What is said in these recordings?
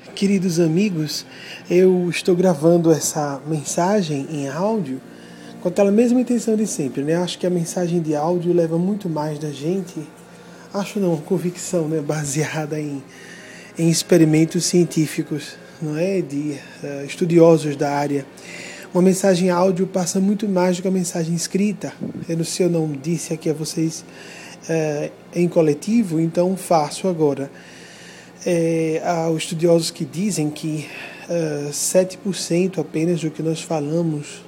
Queridos amigos, eu estou gravando essa mensagem em áudio com aquela mesma intenção de sempre, né? Acho que a mensagem de áudio leva muito mais da gente, acho não, convicção, né? Baseada em experimentos científicos, não é? De estudiosos da área. Uma mensagem áudio passa muito mais do que a mensagem escrita. Eu não sei, eu não disse aqui a vocês em coletivo, então faço agora. Há estudiosos que dizem que 7% apenas do que nós falamos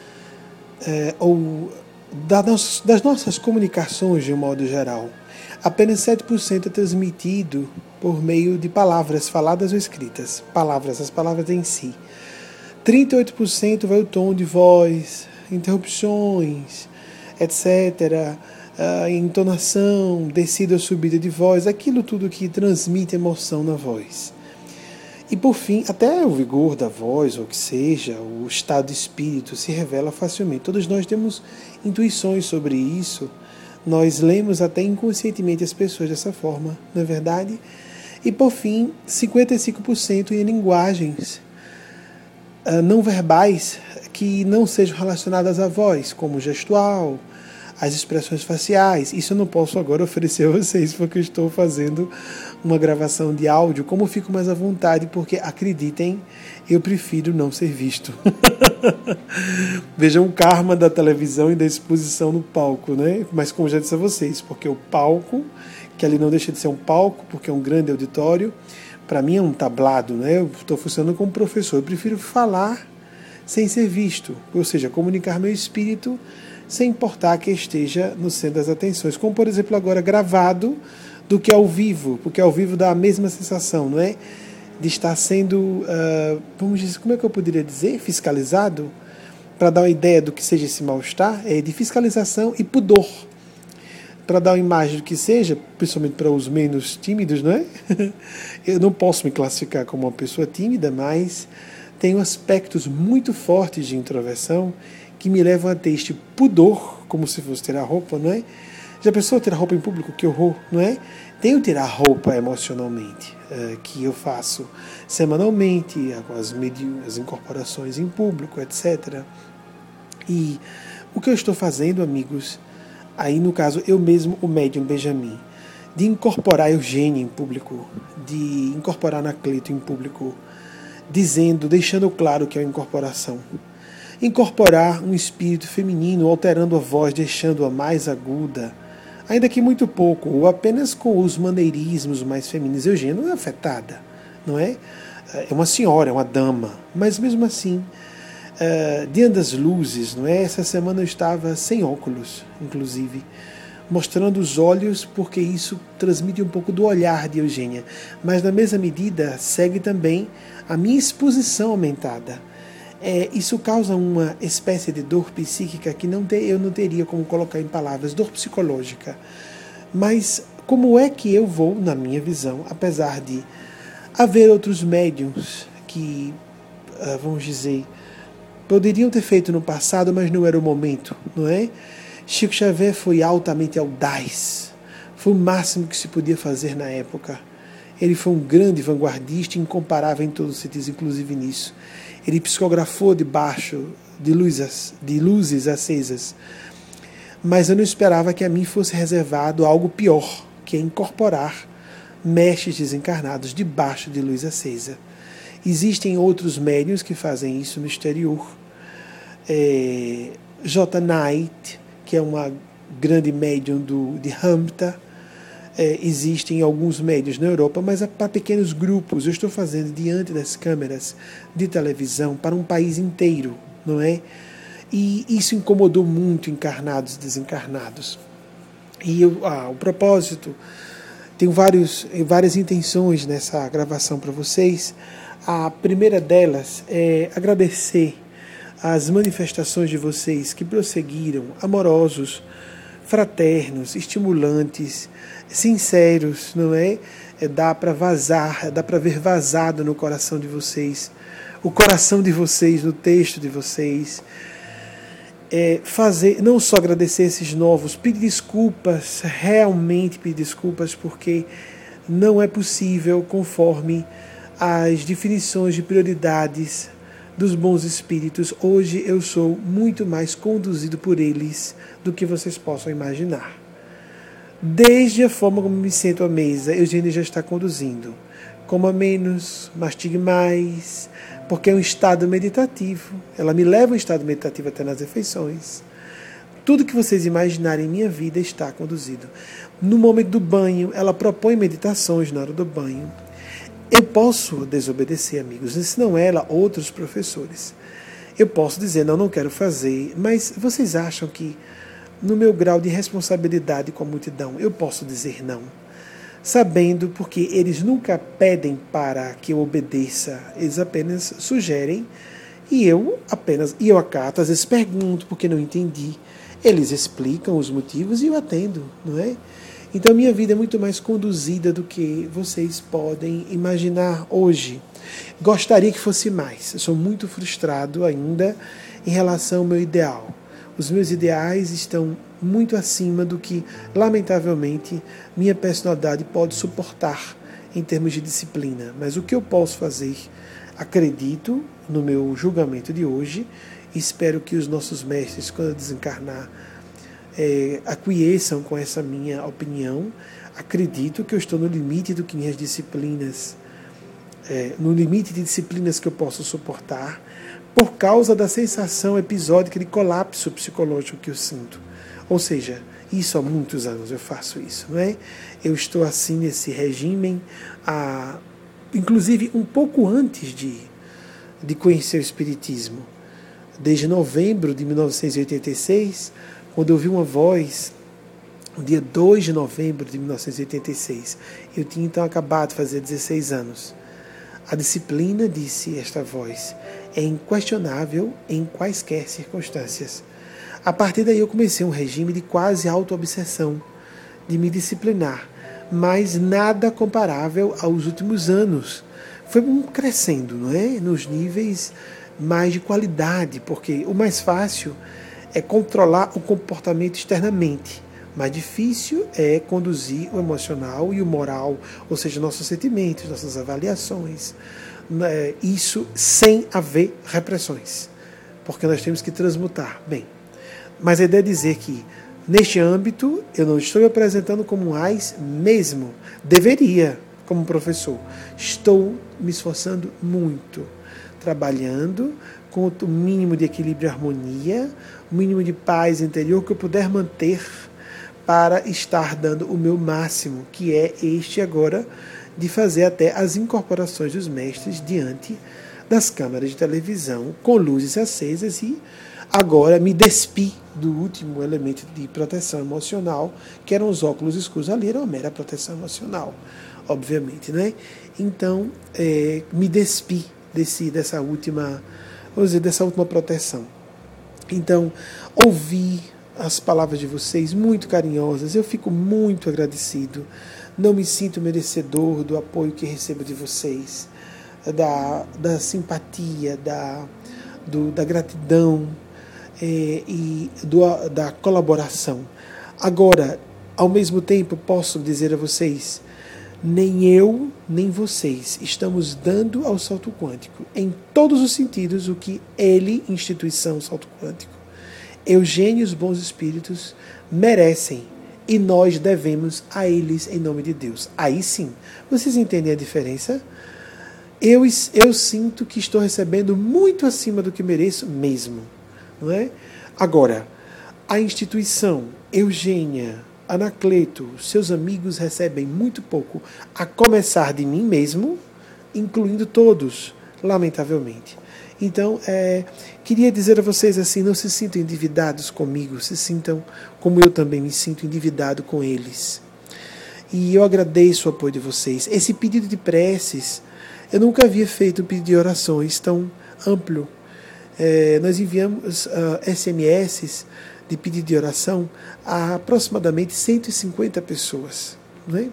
ou das nossas comunicações de um modo geral, apenas 7% é transmitido por meio de palavras faladas ou escritas, as palavras em si. 38% vai o tom de voz, interrupções, etc., entonação, descida ou subida de voz, aquilo tudo que transmite emoção na voz. E por fim, até o vigor da voz, ou que seja, o estado de espírito se revela facilmente. Todos nós temos intuições sobre isso, nós lemos até inconscientemente as pessoas dessa forma, não é verdade? E por fim, 55% em linguagens não verbais que não sejam relacionadas à voz, como gestual, as expressões faciais. Isso eu não posso agora oferecer a vocês, porque eu estou fazendo uma gravação de áudio, como eu fico mais à vontade, porque, acreditem, eu prefiro não ser visto. Vejam o karma da televisão e da exposição no palco, né? Mas como já disse a vocês, porque o palco, que ali não deixa de ser um palco, porque é um grande auditório, para mim é um tablado, né? Eu estou funcionando como professor, eu prefiro falar sem ser visto, ou seja, comunicar meu espírito sem importar que esteja no centro das atenções, como por exemplo agora gravado, do que ao vivo, porque ao vivo dá a mesma sensação, não é? De estar sendo, vamos dizer, como é que eu poderia dizer? Fiscalizado, para dar uma ideia do que seja esse mal-estar, de fiscalização e pudor, para dar uma imagem do que seja, principalmente para os menos tímidos, não é? Eu não posso me classificar como uma pessoa tímida, mas tenho aspectos muito fortes de introversão que me levam a ter este pudor, como se fosse tirar roupa, não é? Já pensou tirar roupa em público? Que horror, não é? Tenho tirar roupa emocionalmente, que eu faço semanalmente, com as incorporações em público, etc. E o que eu estou fazendo, amigos, aí no caso eu mesmo, o médium Benjamin, de incorporar Eugênia em público, de incorporar Anacleto em público, deixando claro que é uma incorporação. Incorporar um espírito feminino, alterando a voz, deixando-a mais aguda, ainda que muito pouco, ou apenas com os maneirismos mais femininos. Eugênia não é afetada, não é? É uma senhora, é uma dama, mas mesmo assim, diante das luzes, não é? Essa semana eu estava sem óculos, inclusive, mostrando os olhos, porque isso transmite um pouco do olhar de Eugênia, mas na mesma medida segue também a minha exposição aumentada. Isso causa uma espécie de dor psíquica que eu não teria como colocar em palavras, dor psicológica. Mas como é que eu vou, na minha visão, apesar de haver outros médiums que, vamos dizer, poderiam ter feito no passado, mas não era o momento, não é? Chico Xavier foi altamente audaz, foi o máximo que se podia fazer na época. Ele foi um grande vanguardista, incomparável em todos os sentidos, inclusive nisso. Ele psicografou debaixo de luzes acesas. Mas eu não esperava que a mim fosse reservado algo pior, que é incorporar mestres desencarnados debaixo de luz acesa. Existem outros médiuns que fazem isso no exterior. J. Knight, que é uma grande médium de Hampton. Existem alguns médios na Europa, mas para pequenos grupos. Eu estou fazendo diante das câmeras de televisão para um país inteiro, não é? E isso incomodou muito encarnados e desencarnados. E o propósito, tenho várias intenções nessa gravação para vocês. A primeira delas é agradecer as manifestações de vocês que prosseguiram, amorosos, fraternos, estimulantes, sinceros, não é? Dá para vazar, dá para ver vazado no coração de vocês, o coração de vocês, no texto de vocês. Não só agradecer esses novos, pedir desculpas, realmente pedir desculpas, porque não é possível, conforme as definições de prioridades dos bons espíritos, hoje eu sou muito mais conduzido por eles do que vocês possam imaginar. Desde a forma como me sento à mesa, Eugênia já está conduzindo. Coma menos, mastigue mais, porque é um estado meditativo. Ela me leva a um estado meditativo até nas refeições. Tudo que vocês imaginarem em minha vida está conduzido. No momento do banho, ela propõe meditações na hora do banho. Eu posso desobedecer, amigos, se não ela, outros professores. Eu posso dizer, não quero fazer, mas vocês acham que no meu grau de responsabilidade com a multidão, eu posso dizer não? Sabendo, porque eles nunca pedem para que eu obedeça, eles apenas sugerem e eu acato, às vezes pergunto porque não entendi. Eles explicam os motivos e eu atendo, não é? Então, minha vida é muito mais conduzida do que vocês podem imaginar hoje. Gostaria que fosse mais. Eu sou muito frustrado ainda em relação ao meu ideal. Os meus ideais estão muito acima do que, lamentavelmente, minha personalidade pode suportar em termos de disciplina. Mas o que eu posso fazer, acredito no meu julgamento de hoje, espero que os nossos mestres, quando eu desencarnar, aquiesçam com essa minha opinião. Acredito que eu estou no limite do que minhas disciplinas, no limite de disciplinas que eu posso suportar, por causa da sensação episódica de colapso psicológico que eu sinto. Ou seja, isso há muitos anos eu faço isso, não é? Eu estou assim nesse regime, inclusive um pouco antes de conhecer o Espiritismo. Desde novembro de 1986, quando eu ouvi uma voz, no dia 2 de novembro de 1986, eu tinha então acabado de fazer 16 anos. A disciplina, disse esta voz, é inquestionável em quaisquer circunstâncias. A partir daí eu comecei um regime de quase autoobsessão, de me disciplinar, mas nada comparável aos últimos anos. Foi crescendo, não é? Nos níveis mais de qualidade, porque o mais fácil é controlar o comportamento externamente. Mais difícil é conduzir o emocional e o moral, ou seja, nossos sentimentos, nossas avaliações. Isso sem haver repressões, porque nós temos que transmutar. Bem, mas a ideia é dizer que, neste âmbito, eu não estou me apresentando como um AIS mesmo. Deveria, como professor. Estou me esforçando muito, trabalhando com o mínimo de equilíbrio e harmonia, o mínimo de paz interior que eu puder manter para estar dando o meu máximo, que é este agora, de fazer até as incorporações dos mestres diante das câmaras de televisão, com luzes acesas, e agora me despi do último elemento de proteção emocional, que eram os óculos escuros. Ali era uma mera proteção emocional, obviamente, né? Então, me despi dessa última proteção. Então, ouvi as palavras de vocês muito carinhosas, eu fico muito agradecido, não me sinto merecedor do apoio que recebo de vocês, da simpatia, da gratidão e da colaboração. Agora, ao mesmo tempo, posso dizer a vocês, nem eu, nem vocês estamos dando ao salto quântico, em todos os sentidos, o que ele, instituição salto quântico, Eugênia e os bons espíritos merecem, e nós devemos a eles em nome de Deus. Aí sim, vocês entendem a diferença? Eu sinto que estou recebendo muito acima do que mereço mesmo, não é? Agora, a instituição, Eugênia, Anacleto, seus amigos recebem muito pouco, a começar de mim mesmo, incluindo todos, lamentavelmente. Então, queria dizer a vocês assim, não se sintam endividados comigo, se sintam como eu também me sinto endividado com eles. E eu agradeço o apoio de vocês. Esse pedido de preces, eu nunca havia feito um pedido de orações tão amplo. Nós enviamos SMS de pedido de oração a aproximadamente 150 pessoas. Né?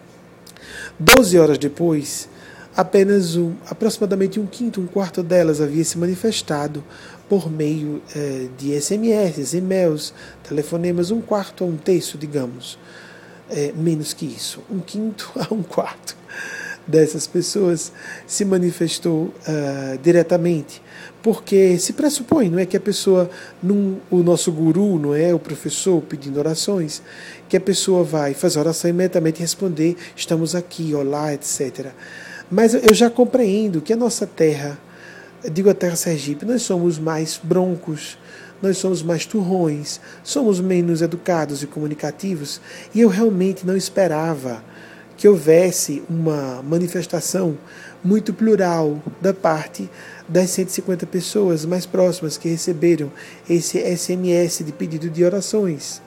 12 horas depois, apenas aproximadamente um quarto delas havia se manifestado por meio de SMS, e-mails, telefonemas, um quarto a um terço, digamos. Menos que isso, um quinto a um quarto. dessas pessoas se manifestou diretamente, porque se pressupõe, não é, que a pessoa, o nosso guru, não é, o professor pedindo orações, que a pessoa vai fazer oração e imediatamente responder, estamos aqui, olá, etc. Mas eu já compreendo que a nossa terra, digo a terra Sergipe, nós somos mais broncos, nós somos mais turrões, somos menos educados e comunicativos, e eu realmente não esperava que houvesse uma manifestação muito plural da parte das 150 pessoas mais próximas que receberam esse SMS de pedido de orações.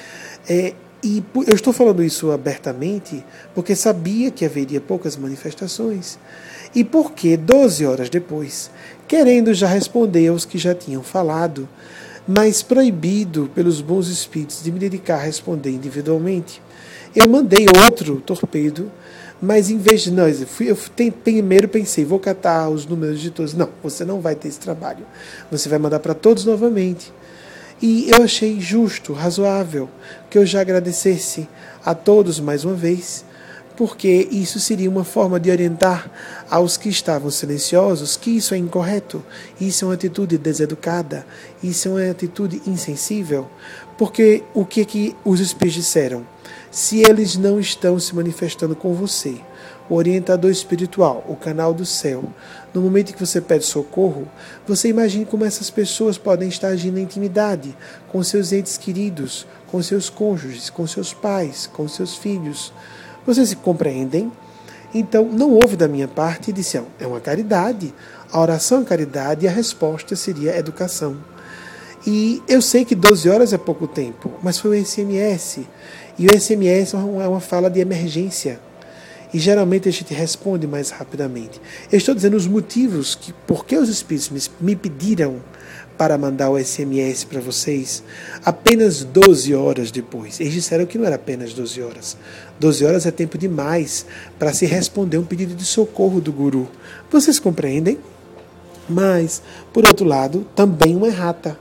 E eu estou falando isso abertamente porque sabia que haveria poucas manifestações e porque 12 horas depois, querendo já responder aos que já tinham falado, mas proibido pelos bons espíritos de me dedicar a responder individualmente, eu mandei outro torpedo, mas em vez de nós, primeiro pensei, vou catar os números de todos. Não, você não vai ter esse trabalho. Você vai mandar para todos novamente. E eu achei justo, razoável, que eu já agradecesse a todos mais uma vez, porque isso seria uma forma de orientar aos que estavam silenciosos que isso é incorreto, isso é uma atitude deseducada, isso é uma atitude insensível, porque o que os espíritos disseram? Se eles não estão se manifestando com você, o orientador espiritual, o canal do céu, no momento em que você pede socorro, você imagine como essas pessoas podem estar agindo na intimidade, com seus entes queridos, com seus cônjuges, com seus pais, com seus filhos. Vocês se compreendem? Então, não houve da minha parte e disse, é uma caridade, a oração é caridade e a resposta seria educação. E eu sei que 12 horas é pouco tempo, mas foi o SMS. E o SMS é uma fala de emergência. E geralmente a gente responde mais rapidamente. Eu estou dizendo os motivos por que os espíritos me pediram para mandar o SMS para vocês apenas 12 horas depois. Eles disseram que não era apenas 12 horas. 12 horas é tempo demais para se responder um pedido de socorro do guru. Vocês compreendem? Mas, por outro lado, também uma errata.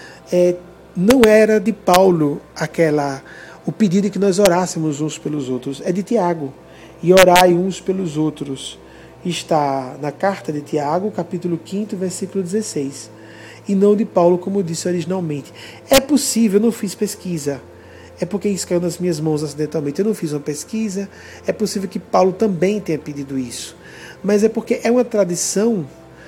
Não era de Paulo o pedido de que nós orássemos uns pelos outros. É de Tiago. E orai uns pelos outros. Está na carta de Tiago, capítulo 5, versículo 16. E não de Paulo, como disse originalmente. É possível, eu não fiz pesquisa. É porque isso caiu nas minhas mãos acidentalmente. Eu não fiz uma pesquisa. É possível que Paulo também tenha pedido isso. Mas é porque é uma tradição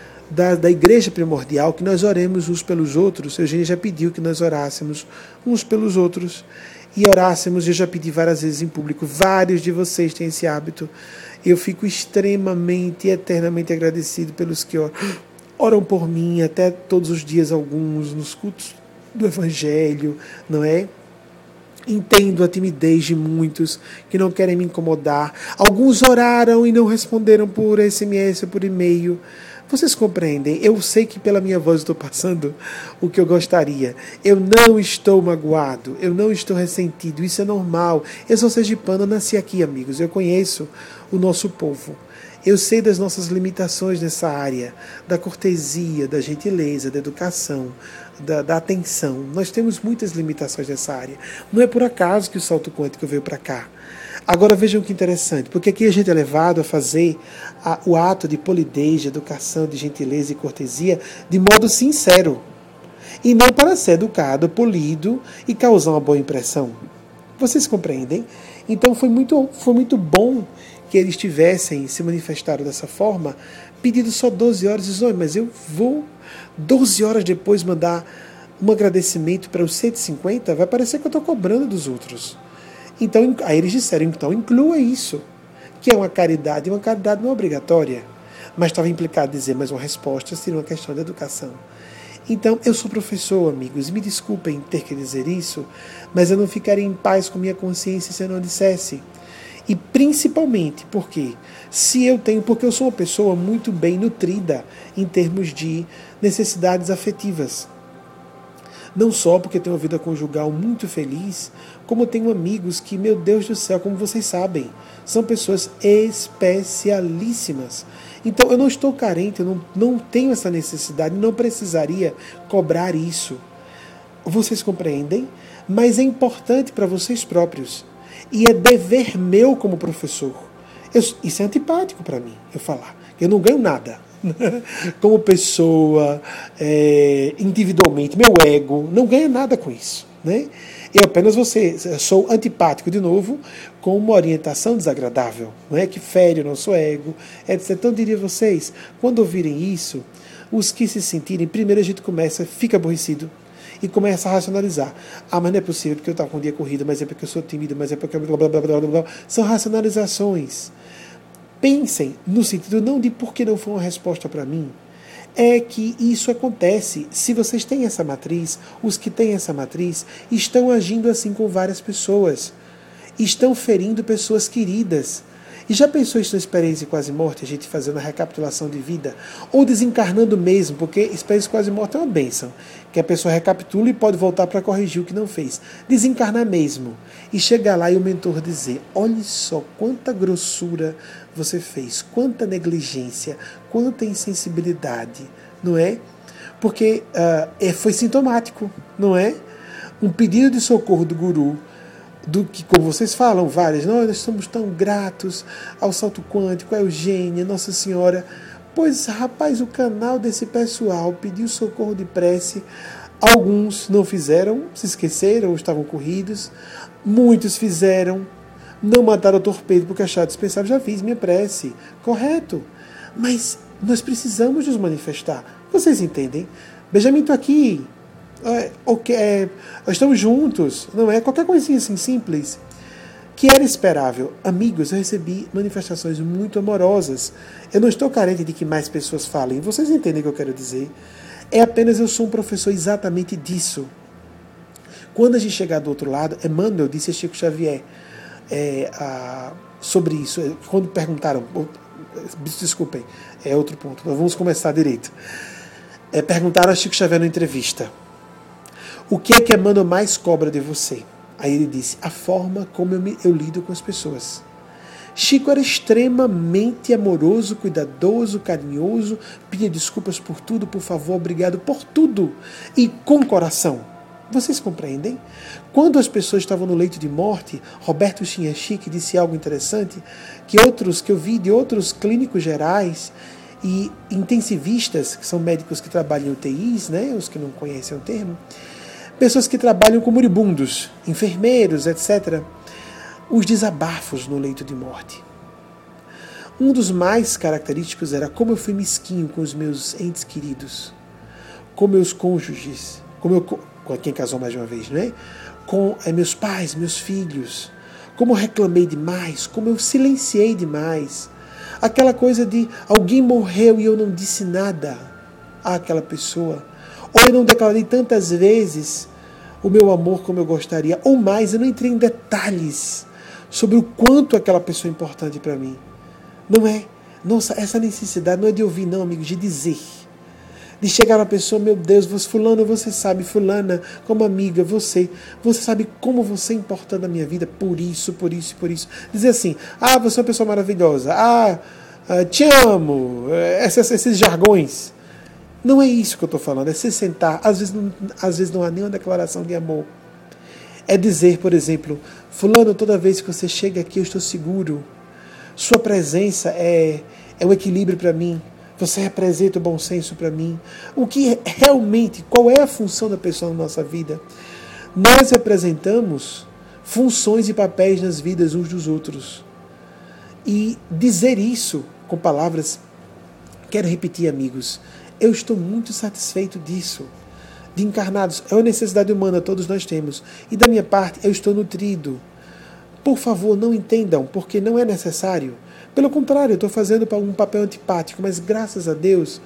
da igreja primordial que nós oremos uns pelos outros. Eugênia já pediu que nós orássemos uns pelos outros. E orássemos, eu já pedi várias vezes em público, vários de vocês têm esse hábito. Eu fico extremamente e eternamente agradecido pelos que oram por mim, até todos os dias, alguns, nos cultos do Evangelho, não é? Entendo a timidez de muitos que não querem me incomodar. Alguns oraram e não responderam por SMS ou por e-mail. Vocês compreendem? Eu sei que pela minha voz estou passando o que eu gostaria. Eu não estou magoado, eu não estou ressentido, isso é normal. Eu sou sergipano, eu nasci aqui, amigos. Eu conheço o nosso povo. Eu sei das nossas limitações nessa área, da cortesia, da gentileza, da educação, da atenção. Nós temos muitas limitações nessa área. Não é por acaso que o salto quântico veio para cá. Agora vejam que interessante, porque aqui a gente é levado a fazer o ato de polidez, de educação, de gentileza e cortesia de modo sincero. E não para ser educado, polido e causar uma boa impressão. Vocês compreendem? Então foi muito bom que eles tivessem se manifestado dessa forma, pedindo só 12 horas, e dizendo, mas eu vou 12 horas depois mandar um agradecimento para os 150, vai parecer que eu estou cobrando dos outros. Então, aí eles disseram, então inclua isso, que é uma caridade não é obrigatória, mas estava implicado dizer, mas uma resposta seria uma questão de educação. Então, eu sou professor, amigos, me desculpem ter que dizer isso, mas eu não ficaria em paz com minha consciência se eu não dissesse. E principalmente porque eu sou uma pessoa muito bem nutrida em termos de necessidades afetivas. Não só porque tenho uma vida conjugal muito feliz, como tenho amigos que, meu Deus do céu, como vocês sabem, são pessoas especialíssimas. Então eu não estou carente, eu não tenho essa necessidade, não precisaria cobrar isso. Vocês compreendem? Mas é importante para vocês próprios. E é dever meu como professor. Isso é antipático para mim, eu falar. Eu não ganho nada. Como pessoa, individualmente, meu ego não ganha nada com isso, né? Eu apenas sou antipático de novo, com uma orientação desagradável, não é? Que fere o nosso ego, etc. Então, eu diria a vocês, quando ouvirem isso, os que se sentirem, primeiro a gente fica aborrecido e começa a racionalizar. Ah, mas não é possível porque eu estava com um dia corrido, mas é porque eu sou tímido, mas é porque blá blá blá blá blá. São racionalizações. Pensem no sentido não de por que não foi uma resposta para mim, é que isso acontece. Se vocês têm essa matriz, os que têm essa matriz estão agindo assim com várias pessoas, estão ferindo pessoas queridas. E já pensou isso na experiência de quase morte, a gente fazendo a recapitulação de vida, ou desencarnando mesmo, porque experiência de quase morte é uma bênção, que a pessoa recapitula e pode voltar para corrigir o que não fez. Desencarnar mesmo, e chegar lá e o mentor dizer, olha só quanta grossura você fez, quanta negligência, quanta insensibilidade, não é? Porque foi sintomático, não é? Um pedido de socorro do guru, do que, como vocês falam, várias, nós somos tão gratos ao salto quântico, a Eugênia, Nossa Senhora. Pois, rapaz, o canal desse pessoal pediu socorro de prece. Alguns não fizeram, se esqueceram ou estavam corridos. Muitos fizeram, não mandaram o torpedo porque acharam dispensável. Já fiz minha prece, correto. Mas nós precisamos nos manifestar. Vocês entendem? Benjamin, estou aqui. Estamos juntos, não é? Qualquer coisinha assim simples que era esperável. Amigos, eu recebi manifestações muito amorosas. Eu não estou carente de que mais pessoas falem. Vocês entendem o que eu quero dizer? É apenas eu sou um professor exatamente disso. Quando a gente chegar do outro lado, Emmanuel disse a Chico Xavier sobre isso. Quando perguntaram, desculpem, é outro ponto, mas vamos começar direito. Perguntaram a Chico Xavier na entrevista: o que é que Emmanuel mais cobra de você? Aí ele disse, a forma como eu lido com as pessoas. Chico era extremamente amoroso, cuidadoso, carinhoso, pedia desculpas por tudo, por favor, obrigado por tudo. E com coração. Vocês compreendem? Quando as pessoas estavam no leito de morte, Roberto Chinhachique disse algo interessante, que eu vi de outros clínicos gerais e intensivistas, que são médicos que trabalham em UTIs, né, os que não conhecem o termo, pessoas que trabalham com moribundos, enfermeiros, etc. Os desabafos no leito de morte. Um dos mais característicos era como eu fui mesquinho com os meus entes queridos, com meus cônjuges, com quem casou mais de uma vez, né? Com meus pais, meus filhos, como eu reclamei demais, como eu silenciei demais. Aquela coisa de alguém morreu e eu não disse nada àquela pessoa. Ou eu não declarei tantas vezes o meu amor como eu gostaria. Ou mais, eu não entrei em detalhes sobre o quanto aquela pessoa é importante para mim. Não é? Nossa, essa necessidade não é de ouvir, não, amigos, de dizer. De chegar na pessoa, meu Deus, fulano, você sabe, fulana, como amiga, você sabe como você é importante na minha vida, por isso, por isso, por isso. Dizer assim, você é uma pessoa maravilhosa, te amo, esses jargões. Não é isso que eu estou falando, é se sentar. Às vezes não há nenhuma declaração de amor. É dizer, por exemplo, fulano, toda vez que você chega aqui eu estou seguro. Sua presença é um equilíbrio para mim. Você representa o bom senso para mim. O que realmente, qual é a função da pessoa na nossa vida? Nós representamos funções e papéis nas vidas uns dos outros. E dizer isso com palavras, quero repetir, amigos, eu estou muito satisfeito disso. De encarnados, é uma necessidade humana, todos nós temos. E da minha parte, eu estou nutrido. Por favor, não entendam, porque não é necessário. Pelo contrário, eu estou fazendo um papel antipático, mas graças a Deus,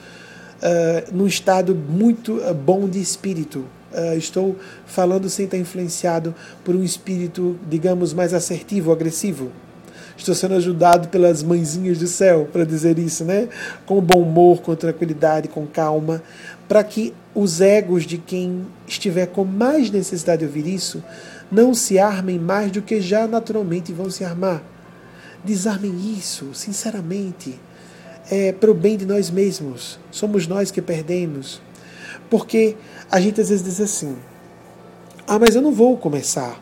num estado muito bom de espírito. Estou falando sem estar influenciado por um espírito, digamos, mais assertivo, agressivo. Estou sendo ajudado pelas mãezinhas do céu, para dizer isso, né? Com bom humor, com tranquilidade, com calma, para que os egos de quem estiver com mais necessidade de ouvir isso não se armem mais do que já naturalmente vão se armar. Desarmem isso, sinceramente. É para o bem de nós mesmos. Somos nós que perdemos. Porque a gente às vezes diz assim, mas eu não vou começar.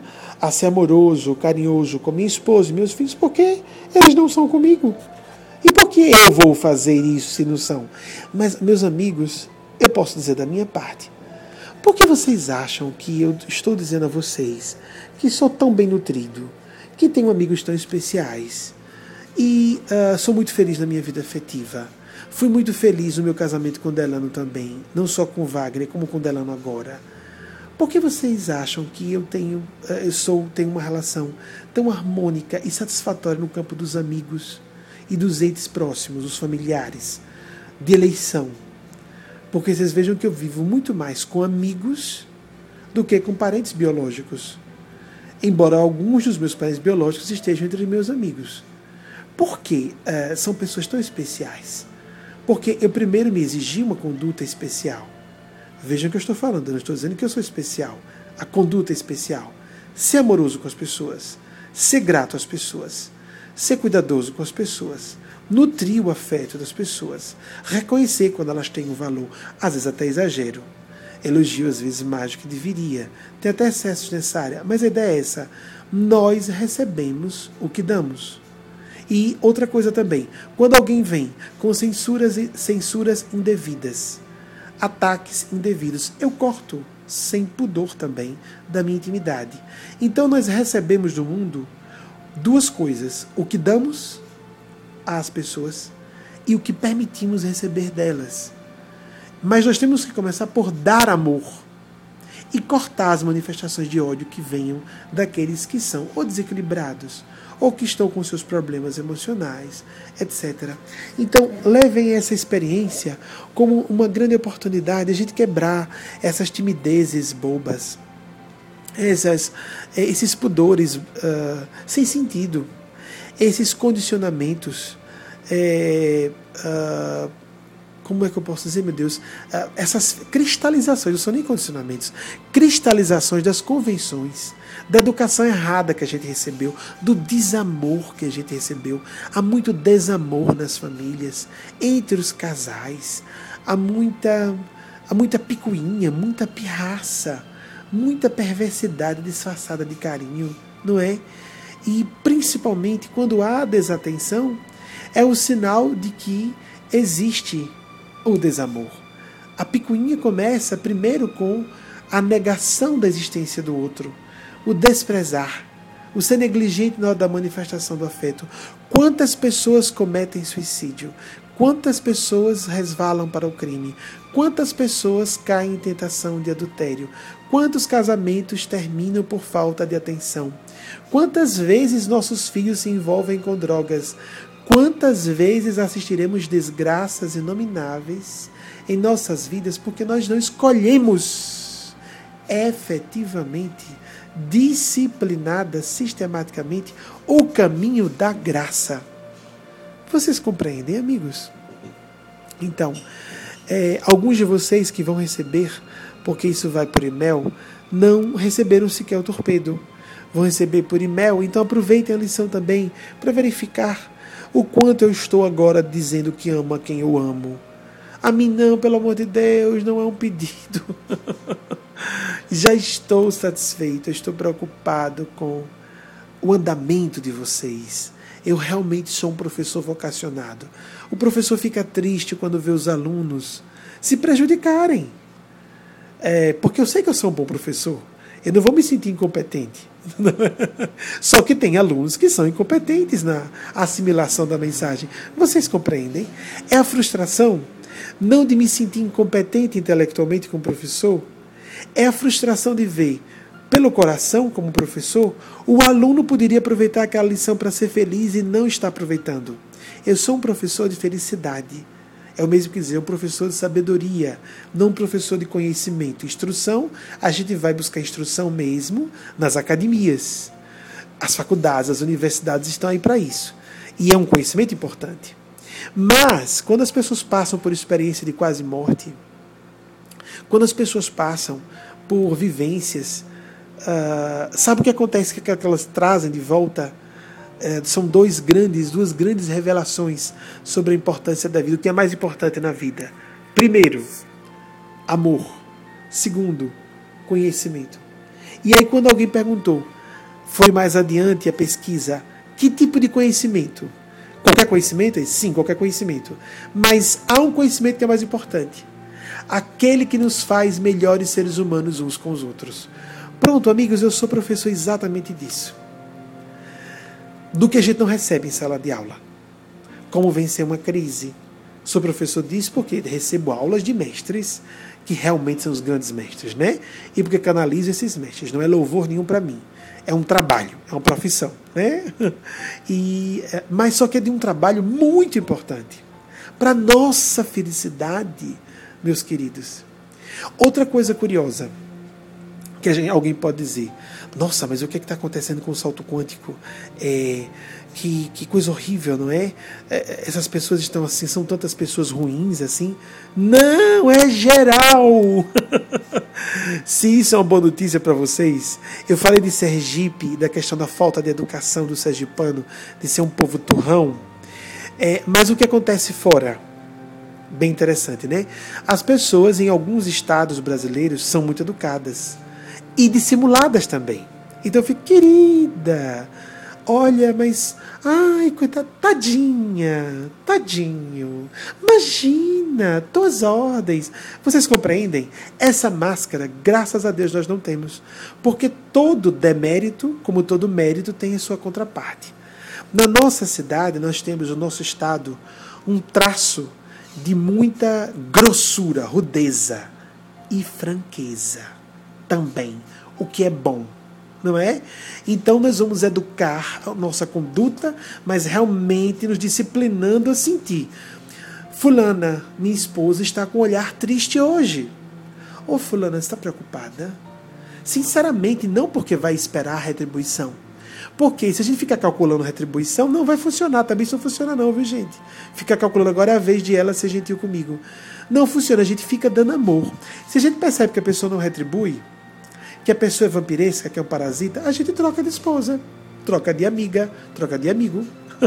a ser amoroso, carinhoso com minha esposa e meus filhos, porque eles não são comigo. E por que eu vou fazer isso se não são? Mas, meus amigos, eu posso dizer da minha parte. Por que vocês acham que eu estou dizendo a vocês que sou tão bem nutrido, que tenho amigos tão especiais e sou muito feliz na minha vida afetiva? Fui muito feliz no meu casamento com Delano também, não só com Wagner, como com Delano agora. Por que vocês acham que eu tenho uma relação tão harmônica e satisfatória no campo dos amigos e dos entes próximos, os familiares, de eleição? Porque vocês vejam que eu vivo muito mais com amigos do que com parentes biológicos. Embora alguns dos meus parentes biológicos estejam entre meus amigos. Por que são pessoas tão especiais? Porque eu primeiro me exigi uma conduta especial. Vejam o que eu estou falando, eu não estou dizendo que eu sou especial. A conduta é especial. Ser amoroso com as pessoas, ser grato às pessoas, ser cuidadoso com as pessoas, nutrir o afeto das pessoas, reconhecer quando elas têm um valor, às vezes até exagero. Elogio às vezes mais do que deveria, tem até excessos nessa área, mas a ideia é essa: nós recebemos o que damos. E outra coisa também, quando alguém vem com censuras indevidas, ataques indevidos, eu corto sem pudor também da minha intimidade. Então nós recebemos do mundo duas coisas: o que damos às pessoas e o que permitimos receber delas. Mas nós temos que começar por dar amor e cortar as manifestações de ódio que venham daqueles que são ou desequilibrados, ou que estão com seus problemas emocionais, etc. Então, levem essa experiência como uma grande oportunidade de a gente quebrar essas timidezes bobas, esses pudores sem sentido, esses condicionamentos, como é que eu posso dizer, meu Deus, essas cristalizações, não são nem condicionamentos, cristalizações das convenções, da educação errada que a gente recebeu, do desamor que a gente recebeu. Há muito desamor nas famílias, entre os casais, há muita picuinha, muita pirraça, muita perversidade disfarçada de carinho, não é? E principalmente quando há desatenção, é o sinal de que existe o desamor. A picuinha começa primeiro com a negação da existência do outro, o desprezar, o ser negligente na hora da manifestação do afeto. Quantas pessoas cometem suicídio? Quantas pessoas resvalam para o crime? Quantas pessoas caem em tentação de adultério? Quantos casamentos terminam por falta de atenção? Quantas vezes nossos filhos se envolvem com drogas? Quantas vezes assistiremos desgraças inomináveis em nossas vidas porque nós não escolhemos efetivamente, disciplinada, sistematicamente, o caminho da graça? Vocês compreendem, amigos? Então, alguns de vocês que vão receber, porque isso vai por e-mail, não receberam sequer o torpedo. Vão receber por e-mail, então aproveitem a lição também para verificar o quanto eu estou agora dizendo que amo a quem eu amo. A mim não, pelo amor de Deus, não é um pedido. Já estou satisfeito, eu estou preocupado com o andamento de vocês. Eu realmente sou um professor vocacionado. O professor fica triste quando vê os alunos se prejudicarem. Porque eu sei que eu sou um bom professor. Eu não vou me sentir incompetente. Só que tem alunos que são incompetentes na assimilação da mensagem. Vocês compreendem? É a frustração não de me sentir incompetente intelectualmente como professor. É a frustração de ver, pelo coração, como professor, o aluno poderia aproveitar aquela lição para ser feliz e não está aproveitando. Eu sou um professor de felicidade. É o mesmo que dizer, um professor de sabedoria, não um professor de conhecimento. Instrução, a gente vai buscar instrução mesmo nas academias. As faculdades, as universidades estão aí para isso. E é um conhecimento importante. Mas, quando as pessoas passam por experiência de quase morte, quando as pessoas passam por vivências, sabe o que acontece que elas trazem de volta? São duas grandes revelações sobre a importância da vida. O que é mais importante na vida? Primeiro, amor. Segundo, conhecimento. E aí quando alguém perguntou, Foi mais adiante a pesquisa. Que tipo de conhecimento? Qualquer conhecimento? Sim, qualquer conhecimento. Mas há um conhecimento que é mais importante. Aquele que nos faz melhores seres humanos uns com os outros. Pronto, amigos, eu sou professor exatamente disso. Do que a gente não recebe em sala de aula. Como vencer uma crise. Sou professor disso porque recebo aulas de mestres que realmente são os grandes mestres, né? E porque canalizo esses mestres. Não é louvor nenhum para mim. É um trabalho, é uma profissão, né? Mas só que é de um trabalho muito importante. Para nossa felicidade, meus queridos. Outra coisa curiosa, que alguém pode dizer, nossa, mas o que está acontecendo com o salto quântico? Que coisa horrível, não é? Essas pessoas estão assim, são tantas pessoas ruins assim. Não, é geral! Se isso é uma boa notícia para vocês, eu falei de Sergipe, da questão da falta de educação do sergipano, de ser um povo turrão. Mas o que acontece fora? Bem interessante, né? As pessoas em alguns estados brasileiros são muito educadas e dissimuladas também. Então eu fico, querida, olha, mas, ai, coitada, tadinha, tadinho, imagina, tuas ordens. Vocês compreendem? Essa máscara, graças a Deus, nós não temos. Porque todo demérito, como todo mérito, tem a sua contraparte. Na nossa cidade, nós temos, no nosso estado, um traço de muita grossura, rudeza e franqueza também, o que é bom, não é? Então nós vamos educar a nossa conduta, mas realmente nos disciplinando a sentir. Fulana, minha esposa, está com um olhar triste hoje. Ô fulana, você está preocupada? Sinceramente, não porque vai esperar a retribuição. Porque se a gente ficar calculando retribuição, não vai funcionar. Também isso não funciona não, viu, gente? Ficar calculando agora é a vez de ela ser gentil comigo. Não funciona, a gente fica dando amor. Se a gente percebe que a pessoa não retribui, que a pessoa é vampiresca, que é um parasita, a gente troca de esposa, troca de amiga, troca de amigo.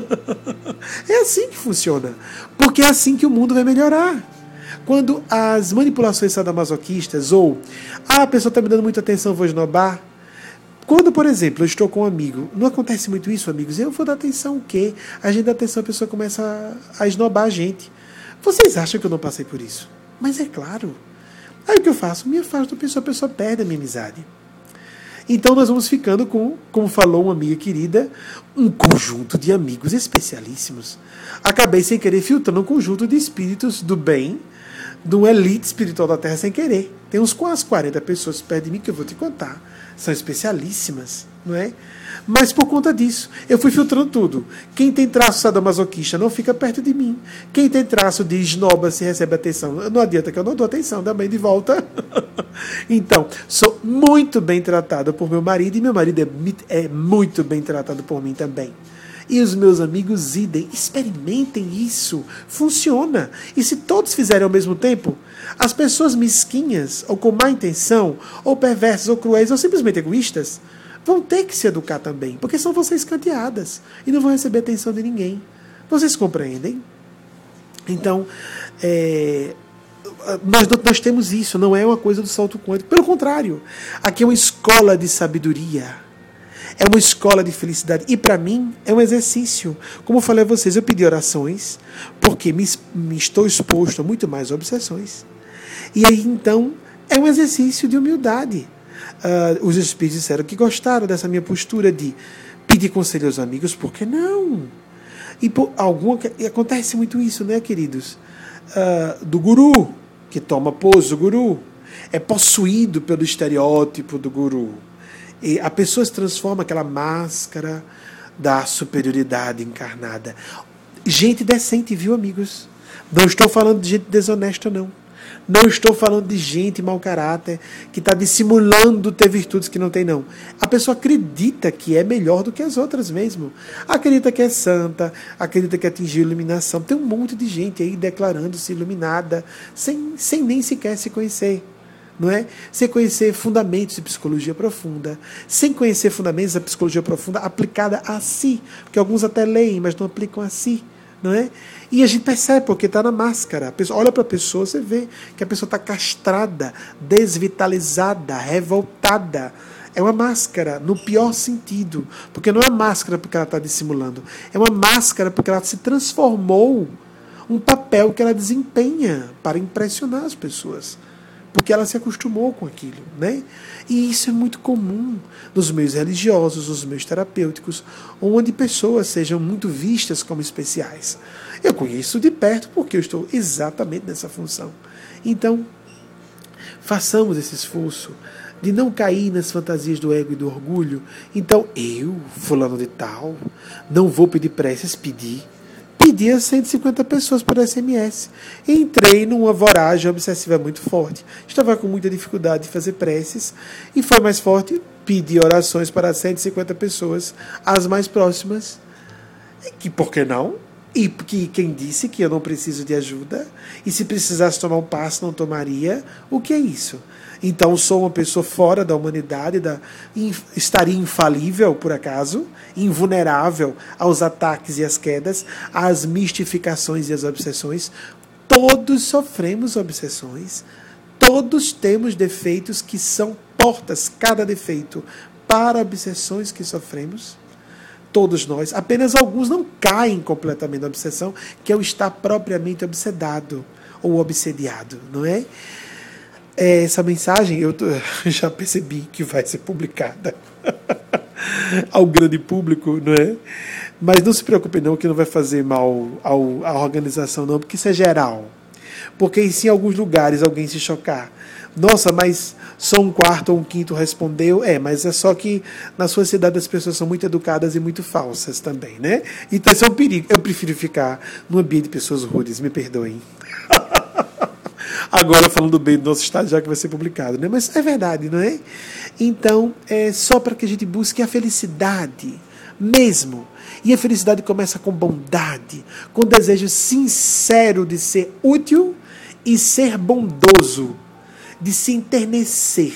É assim que funciona. Porque é assim que o mundo vai melhorar. Quando as manipulações sadomasoquistas, ou a pessoa está me dando muita atenção, vou esnobar. Quando, por exemplo, eu estou com um amigo, não acontece muito isso, amigos, eu vou dar atenção o quê? A gente dá atenção, a pessoa começa a esnobar a gente. Vocês acham que eu não passei por isso? Mas é claro. Aí o que eu faço? Me afasto da pessoa, a pessoa perde a minha amizade. Então nós vamos ficando com, como falou uma amiga querida, um conjunto de amigos especialíssimos. Acabei sem querer filtrando um conjunto de espíritos do bem, de uma elite espiritual da Terra sem querer. Tem uns quase 40 pessoas perto de mim que eu vou te contar. São especialíssimas, não é? Mas por conta disso, eu fui filtrando tudo. Quem tem traço sadomasoquista não fica perto de mim. Quem tem traço de esnoba se recebe atenção. Não adianta que eu não dou atenção, dá bem de volta. Então, sou muito bem tratado por meu marido e meu marido é muito bem tratado por mim também. E os meus amigos idem, experimentem isso, funciona. E se todos fizerem ao mesmo tempo, as pessoas mesquinhas, ou com má intenção, ou perversas, ou cruéis, ou simplesmente egoístas, vão ter que se educar também, porque são vocês escanteadas e não vão receber atenção de ninguém. Vocês compreendem? Então, nós temos isso, não é uma coisa do salto quântico. Pelo contrário, aqui é uma escola de sabedoria. É uma escola de felicidade. E para mim é um exercício. Como eu falei a vocês, eu pedi orações porque me estou exposto a muito mais obsessões. E aí então é um exercício de humildade. Os espíritos disseram que gostaram dessa minha postura de pedir conselho aos amigos, por que não? E acontece muito isso, né, queridos? Do guru, que toma pose do guru, é possuído pelo estereótipo do guru. E a pessoa se transforma aquela máscara da superioridade encarnada. Gente decente, viu, amigos? Não estou falando de gente desonesta, não. Não estou falando de gente mau caráter, que está dissimulando ter virtudes que não tem, não. A pessoa acredita que é melhor do que as outras mesmo. Acredita que é santa, acredita que atingiu iluminação. Tem um monte de gente aí declarando-se iluminada, sem nem sequer se conhecer. Não é? Sem conhecer fundamentos de psicologia profunda, sem conhecer fundamentos da psicologia profunda aplicada a si, porque alguns até leem, mas não aplicam a si, não é? E a gente percebe porque está na máscara. A pessoa, olha para a pessoa, você vê que a pessoa está castrada, desvitalizada, revoltada. É uma máscara, no pior sentido. Porque não é máscara porque ela está dissimulando. É uma máscara porque ela se transformou um papel que ela desempenha para impressionar as pessoas. Porque ela se acostumou com aquilo, né? E isso é muito comum nos meios religiosos, nos meios terapêuticos, onde pessoas sejam muito vistas como especiais. Eu conheço de perto porque eu estou exatamente nessa função. Então, façamos esse esforço de não cair nas fantasias do ego e do orgulho. Então, eu, fulano de tal, não vou pedir preces, pedi a 150 pessoas por SMS. Entrei numa voragem obsessiva muito forte. Estava com muita dificuldade de fazer preces e foi mais forte. Pedi orações para 150 pessoas, as mais próximas. Que por que não? E que quem disse que eu não preciso de ajuda? E se precisasse tomar um passo, não tomaria? O que é isso? Então sou uma pessoa fora da humanidade, estaria infalível, por acaso, invulnerável aos ataques e às quedas, às mistificações e às obsessões. Todos sofremos obsessões, todos temos defeitos que são portas, cada defeito, para obsessões que sofremos. Todos nós, apenas alguns não caem completamente na obsessão, que é o estar propriamente obsedado ou obsediado, não é? Essa mensagem eu já percebi que vai ser publicada ao grande público, não é? Mas não se preocupe não, que não vai fazer mal à organização não, porque isso é geral. Porque se em alguns lugares alguém se chocar, nossa, mas só um quarto ou um quinto respondeu, mas é só que na sua cidade as pessoas são muito educadas e muito falsas também, né? Então isso é um perigo. Eu prefiro ficar no ambiente de pessoas rudes, me perdoem. Agora falando bem do nosso estado, já que vai ser publicado, né? Mas é verdade, não é? Então, é só para que a gente busque a felicidade mesmo. E a felicidade começa com bondade, com desejo sincero de ser útil e ser bondoso, de se enternecer,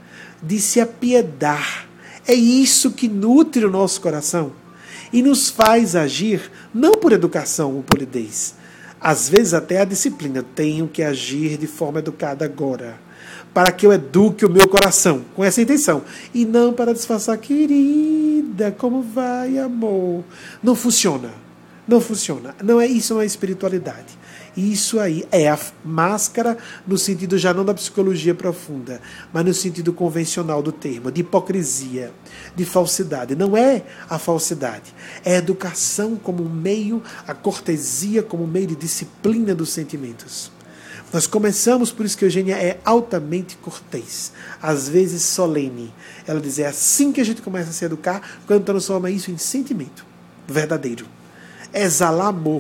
de se apiedar. É isso que nutre o nosso coração e nos faz agir não por educação ou polidez. Às vezes até a disciplina. Tenho que agir de forma educada agora, para que eu eduque o meu coração, com essa intenção. E não para disfarçar, querida, como vai, amor? Não funciona. Não funciona. Não é isso, não é espiritualidade. Isso aí é a máscara no sentido já não da psicologia profunda, mas no sentido convencional do termo, de hipocrisia, de falsidade. Não é a falsidade, é a educação como meio, a cortesia como meio de disciplina dos sentimentos. Nós começamos, por isso que Eugênia é altamente cortês, às vezes solene. Ela diz, é assim que a gente começa a se educar, quando transforma isso em sentimento verdadeiro. Exalar amor.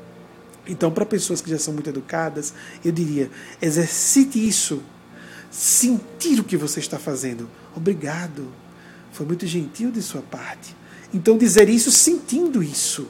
Então, para pessoas que já são muito educadas, eu diria, exercite isso, sentir o que você está fazendo. Obrigado, foi muito gentil de sua parte. Então, dizer isso sentindo isso.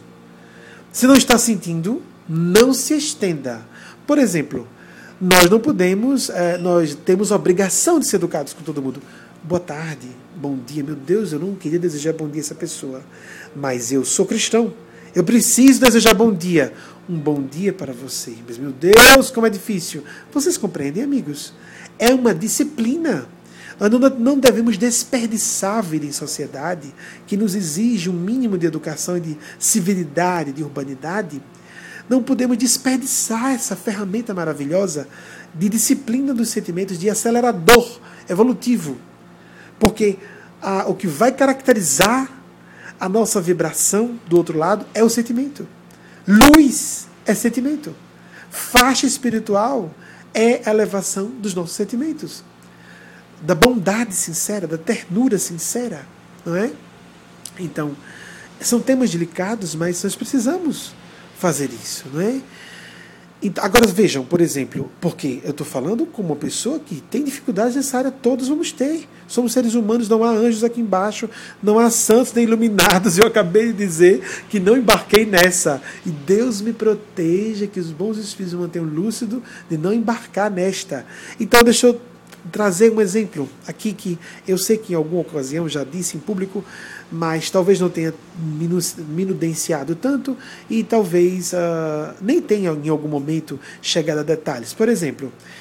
Se não está sentindo, não se estenda. Por exemplo, nós não podemos, nós temos a obrigação de ser educados com todo mundo. Boa tarde, bom dia, meu Deus, eu não queria desejar bom dia a essa pessoa, mas eu sou cristão. Eu preciso desejar bom dia. Um bom dia para você. Mas, meu Deus, como é difícil. Vocês compreendem, amigos? É uma disciplina. Nós não devemos desperdiçar a vida em sociedade que nos exige um mínimo de educação e de civilidade, de urbanidade. Não podemos desperdiçar essa ferramenta maravilhosa de disciplina dos sentimentos, de acelerador evolutivo. Porque o que vai caracterizar a nossa vibração do outro lado é o sentimento. Luz é sentimento. Faixa espiritual é a elevação dos nossos sentimentos. Da bondade sincera, da ternura sincera, não é? Então, são temas delicados, mas nós precisamos fazer isso, não é? Agora vejam, por exemplo, porque eu estou falando com uma pessoa que tem dificuldades nessa área, todos vamos ter. Somos seres humanos, não há anjos aqui embaixo, não há santos nem iluminados. Eu acabei de dizer que não embarquei nessa. E Deus me proteja, que os bons espíritos me mantenham lúcido de não embarcar nesta. Então deixa eu trazer um exemplo aqui que eu sei que em alguma ocasião já disse em público, mas talvez não tenha minudenciado tanto e talvez nem tenha em algum momento chegado a detalhes. Por exemplo,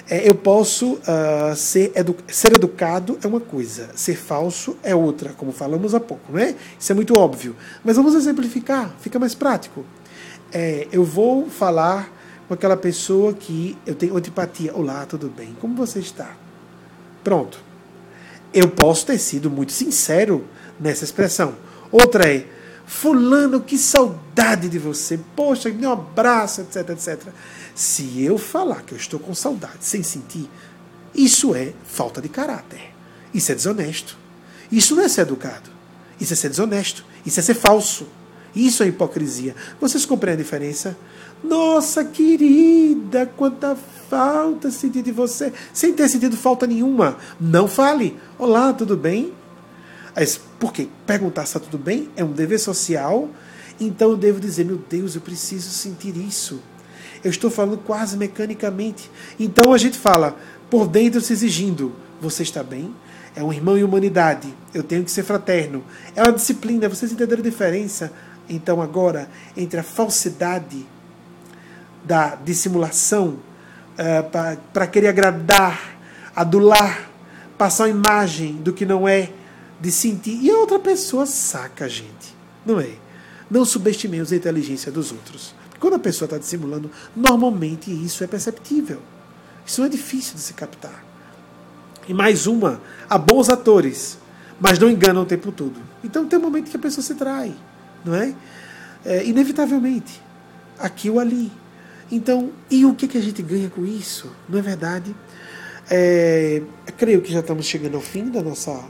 Eu posso ser educado é uma coisa, ser falso é outra, como falamos há pouco, não é? Isso é muito óbvio. Mas vamos exemplificar, fica mais prático. Eu vou falar com aquela pessoa que eu tenho antipatia. Olá, tudo bem? Como você está? Pronto. Eu posso ter sido muito sincero nessa expressão. Outra é: fulano, que saudade de você. Poxa, me dê um abraço, etc, etc. Se eu falar que eu estou com saudade sem sentir, isso é falta de caráter. Isso é desonesto. Isso não é ser educado. Isso é ser desonesto. Isso é ser falso. Isso é hipocrisia. Vocês compreendem a diferença? Nossa, querida, quanta falta senti de você, sem ter sentido falta nenhuma. Não fale. Olá, tudo bem? Por quê? Perguntar se está tudo bem é um dever social. Então eu devo dizer: meu Deus, eu preciso sentir isso. Eu estou falando quase mecanicamente. Então a gente fala por dentro se exigindo: você está bem? É um irmão em humanidade. Eu tenho que ser fraterno. É uma disciplina. Vocês entenderam a diferença? Então agora, entre a falsidade da dissimulação, para querer agradar, adular, passar uma imagem do que não é, de sentir, e a outra pessoa saca a gente, não é? Não subestimemos a inteligência dos outros. Quando a pessoa está dissimulando, normalmente isso é perceptível. Isso não é difícil de se captar. E mais uma: há bons atores, mas não enganam o tempo todo. Então tem um momento que a pessoa se trai, não é? Inevitavelmente, aqui ou ali. Então, e o que a gente ganha com isso? Não é verdade? Creio que já estamos chegando ao fim da nossa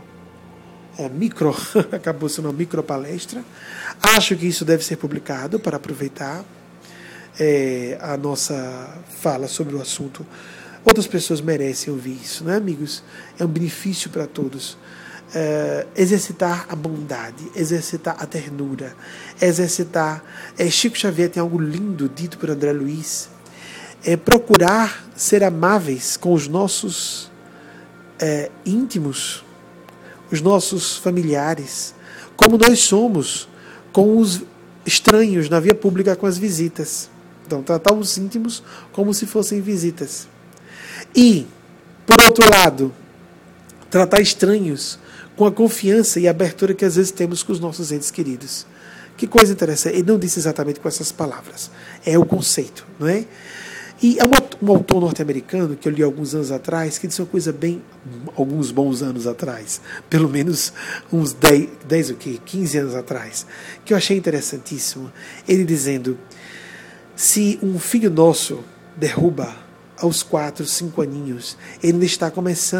acabou sendo uma micro palestra. Acho que isso deve ser publicado para aproveitar a nossa fala sobre o assunto. Outras pessoas merecem ouvir isso, né, amigos? É um benefício para todos. Exercitar a bondade, exercitar a ternura, exercitar. Chico Xavier tem algo lindo dito por André Luiz: procurar ser amáveis com os nossos íntimos, os nossos familiares, como nós somos com os estranhos na via pública, com as visitas. Então, tratar os íntimos como se fossem visitas. E, por outro lado, tratar estranhos com a confiança e a abertura que às vezes temos com os nossos entes queridos. Que coisa interessante. Ele não disse exatamente com essas palavras. É o conceito, não é? E há um autor norte-americano que eu li alguns anos atrás, que disse uma coisa alguns bons anos atrás, pelo menos uns 15 anos atrás, que eu achei interessantíssimo. Ele dizendo: se um filho nosso derruba aos 4, 5 aninhos, ele ainda está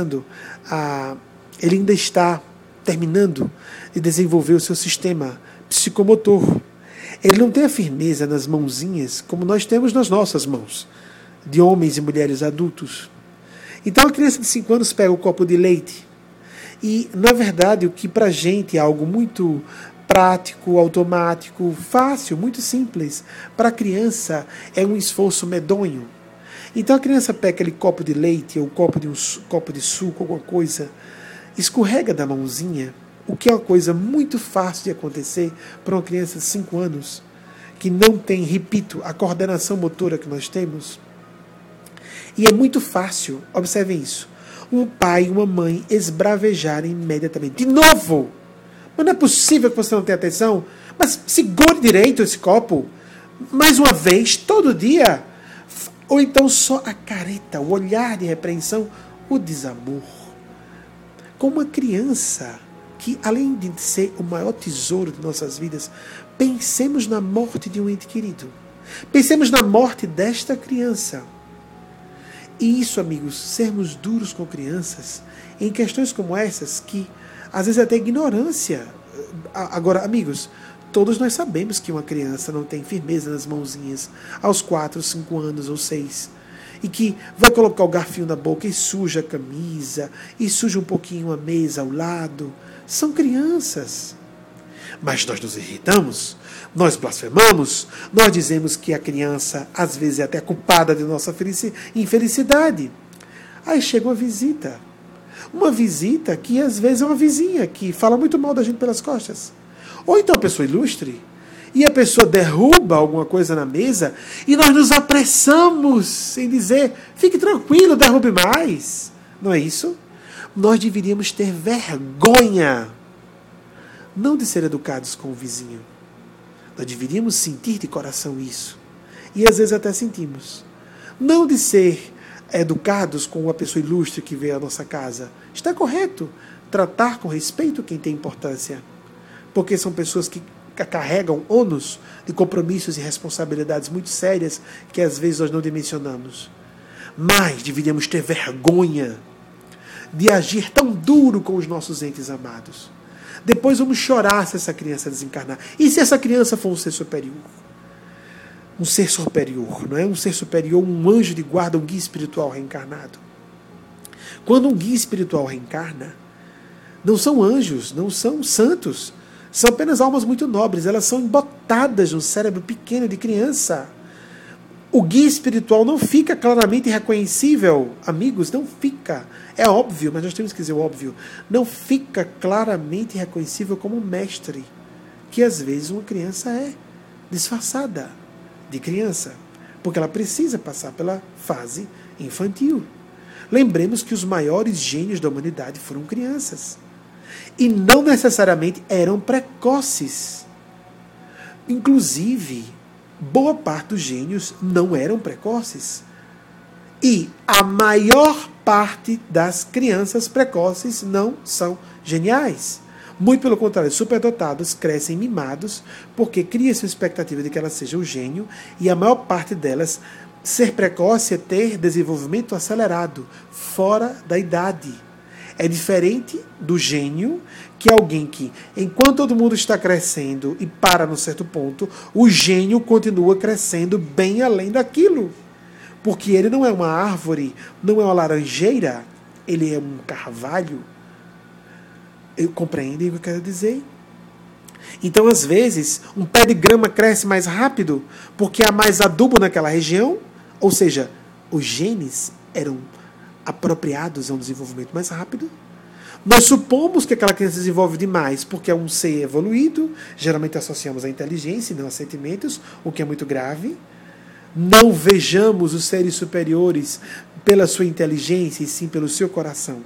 ele ainda está terminando de desenvolver o seu sistema psicomotor. Ele não tem a firmeza nas mãozinhas como nós temos nas nossas mãos, de homens e mulheres adultos. Então a criança de 5 anos pega o copo de leite e, na verdade, o que para a gente é algo muito prático, automático, fácil, muito simples, para a criança é um esforço medonho. Então a criança pega aquele copo de leite ou copo de suco, alguma coisa, escorrega da mãozinha, o que é uma coisa muito fácil de acontecer para uma criança de 5 anos, que não tem, repito, a coordenação motora que nós temos. E é muito fácil, observem isso, um pai e uma mãe esbravejarem imediatamente. De novo! Mas não é possível que você não tenha atenção. Mas segure direito esse copo. Mais uma vez, todo dia. Ou então só a careta, o olhar de repreensão, o desamor. Com uma criança que, além de ser o maior tesouro de nossas vidas, pensemos na morte de um ente querido. Pensemos na morte desta criança. E isso, amigos, sermos duros com crianças em questões como essas, que às vezes até ignorância. Agora, amigos, todos nós sabemos que uma criança não tem firmeza nas mãozinhas aos 4, 5 anos ou 6. E que vai colocar o garfinho na boca e suja a camisa, e suja um pouquinho a mesa ao lado. São crianças. Mas nós nos irritamos, nós blasfemamos, nós dizemos que a criança, às vezes, é até culpada de nossa infelicidade. Aí chega uma visita. Uma visita que, às vezes, é uma vizinha que fala muito mal da gente pelas costas. Ou então uma pessoa ilustre. e a pessoa derruba alguma coisa na mesa e nós nos apressamos em dizer, fique tranquilo, derrube mais. Não é isso? Nós deveríamos ter vergonha, não de ser educados com o vizinho. Nós deveríamos sentir de coração isso. E às vezes até sentimos. Não de ser educados com uma pessoa ilustre que veio à nossa casa. Está correto tratar com respeito quem tem importância. Porque são pessoas que carregam ônus de compromissos e responsabilidades muito sérias que às vezes nós não dimensionamos. Mas deveríamos ter vergonha de agir tão duro com os nossos entes amados. Depois vamos chorar se essa criança desencarnar. E se essa criança for um ser superior? Um ser superior, não é? Um ser superior, um anjo de guarda, um guia espiritual reencarnado. Quando um guia espiritual reencarna, não são anjos, não são santos, são apenas almas muito nobres, elas são embotadas no cérebro pequeno de criança. O guia espiritual não fica claramente reconhecível, amigos, não fica. É óbvio, mas nós temos que dizer o óbvio. Não fica claramente reconhecível como mestre, que às vezes uma criança é disfarçada de criança, porque ela precisa passar pela fase infantil. Lembremos que os maiores gênios da humanidade foram crianças. E não necessariamente eram precoces. Inclusive, boa parte dos gênios não eram precoces. E a maior parte das crianças precoces não são geniais. Muito pelo contrário, superdotados crescem mimados porque cria-se a expectativa de que ela seja um gênio e a maior parte delas, ser precoce é ter desenvolvimento acelerado, fora da idade. É diferente do gênio, que é alguém que, enquanto todo mundo está crescendo e para num certo ponto, o gênio continua crescendo bem além daquilo. Porque ele não é uma árvore, não é uma laranjeira, ele é um carvalho. Compreendem o que eu quero dizer? Então, às vezes, um pé de grama cresce mais rápido porque há mais adubo naquela região, ou seja, os genes eram apropriados a um desenvolvimento mais rápido. Nós supomos que aquela criança desenvolve demais porque é um ser evoluído, geralmente associamos a inteligência e não a sentimentos, o que é muito grave. Não vejamos os seres superiores pela sua inteligência e sim pelo seu coração.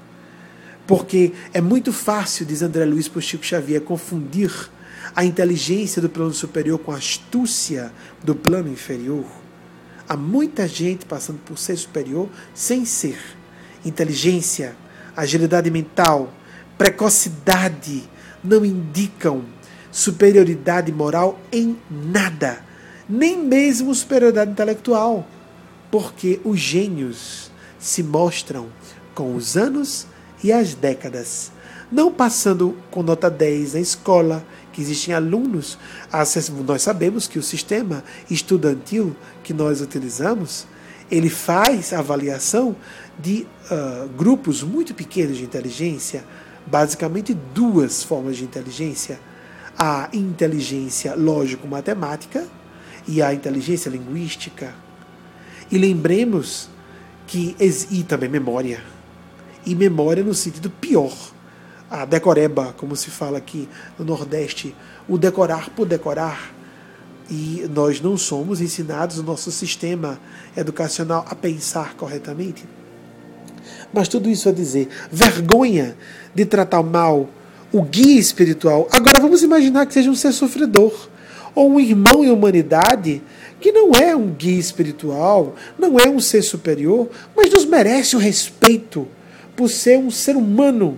Porque é muito fácil, diz André Luiz por Chico Xavier, confundir a inteligência do plano superior com a astúcia do plano inferior. Há muita gente passando por ser superior sem ser. Inteligência, agilidade mental, precocidade não indicam superioridade moral em nada, nem mesmo superioridade intelectual, porque os gênios se mostram com os anos e as décadas, não passando com nota 10 na escola, que existem alunos, nós sabemos que o sistema estudantil que nós utilizamos, ele faz avaliação de grupos muito pequenos de inteligência, basicamente duas formas de inteligência, a inteligência lógico-matemática e a inteligência linguística. E lembremos que, e também memória, e memória no sentido pior, a decoreba, como se fala aqui no Nordeste, o decorar por decorar. E nós não somos ensinados no nosso sistema educacional a pensar corretamente. Mas tudo isso a dizer, vergonha de tratar mal o guia espiritual. Agora vamos imaginar que seja um ser sofredor, ou um irmão em humanidade, que não é um guia espiritual, não é um ser superior, mas nos merece o respeito por ser um ser humano.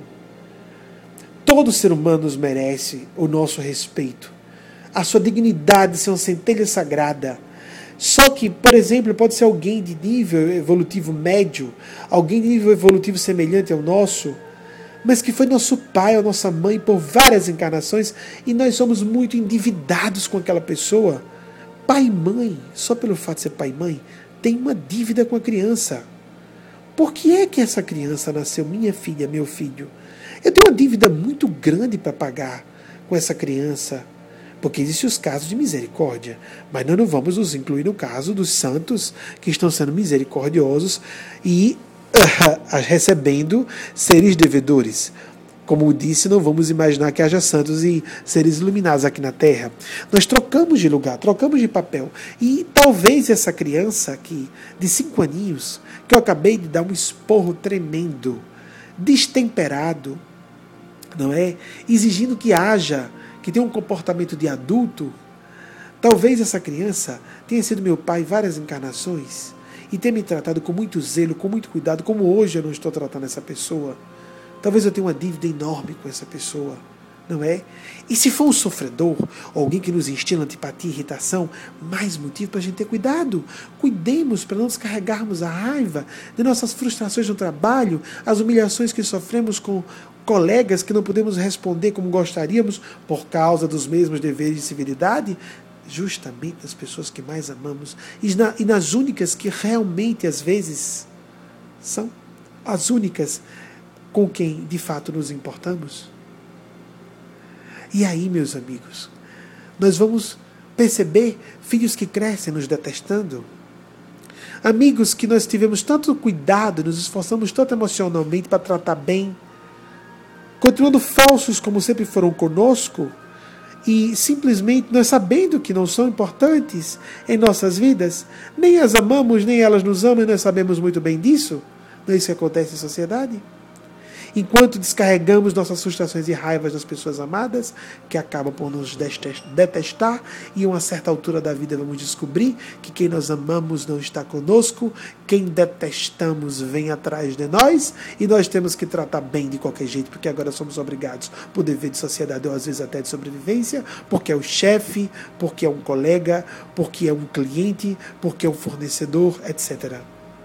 Todo ser humano nos merece o nosso respeito. A sua dignidade de ser uma centelha sagrada. Só que, por exemplo, pode ser alguém de nível evolutivo médio, alguém de nível evolutivo semelhante ao nosso, mas que foi nosso pai ou nossa mãe por várias encarnações, e nós somos muito endividados com aquela pessoa. Pai e mãe, só pelo fato de ser pai e mãe, tem uma dívida com a criança. Por que é que essa criança nasceu, minha filha, meu filho? Eu tenho uma dívida muito grande para pagar com essa criança, porque existem os casos de misericórdia, mas nós não vamos nos incluir no caso dos santos que estão sendo misericordiosos e recebendo seres devedores. Como disse, não vamos imaginar que haja santos e seres iluminados aqui na Terra. Nós trocamos de lugar, trocamos de papel. E talvez essa criança aqui, de 5 aninhos, que eu acabei de dar um esporro tremendo, destemperado, não é? Exigindo que tenha um comportamento de adulto, talvez essa criança tenha sido meu pai várias encarnações e tenha me tratado com muito zelo, com muito cuidado, como hoje eu não estou tratando essa pessoa. Talvez eu tenha uma dívida enorme com essa pessoa, não é? E se for um sofredor, ou alguém que nos instila antipatia, irritação, mais motivo para a gente ter cuidado. Cuidemos para não descarregarmos a raiva de nossas frustrações no trabalho, as humilhações que sofremos com colegas que não podemos responder como gostaríamos por causa dos mesmos deveres de civilidade, justamente nas pessoas que mais amamos e nas únicas que realmente às vezes são as únicas com quem de fato nos importamos. E aí, meus amigos, nós vamos perceber filhos que crescem nos detestando, amigos que nós tivemos tanto cuidado, nos esforçamos tanto emocionalmente para tratar bem, continuando falsos como sempre foram conosco, e simplesmente nós sabendo que não são importantes em nossas vidas, nem as amamos, nem elas nos amam, e nós sabemos muito bem disso. Não é isso que acontece em sociedade? Enquanto descarregamos nossas frustrações e raivas das pessoas amadas, que acabam por nos detestar, e a uma certa altura da vida vamos descobrir que quem nós amamos não está conosco, quem detestamos vem atrás de nós, e nós temos que tratar bem de qualquer jeito, porque agora somos obrigados por dever de sociedade, ou às vezes até de sobrevivência, porque é o chefe, porque é um colega, porque é um cliente, porque é um fornecedor, etc.